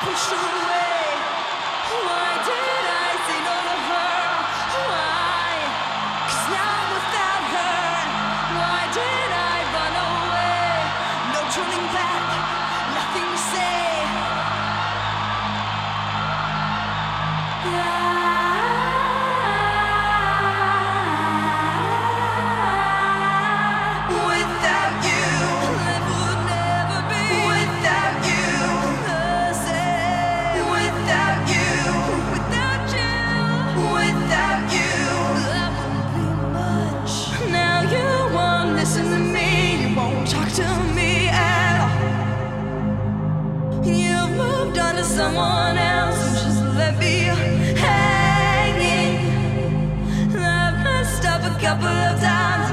pushed away. Why did I say no to her? Why? 'Cause now I'm without her. Why did I run away? No turning back, nothing to say. Without you, life would never be. Without you, the same. Without you, without you, that wouldn't be much. Now you won't listen to me. You won't talk to me at all. You've moved on to someone else and just let me hanging. I've messed up a couple of times.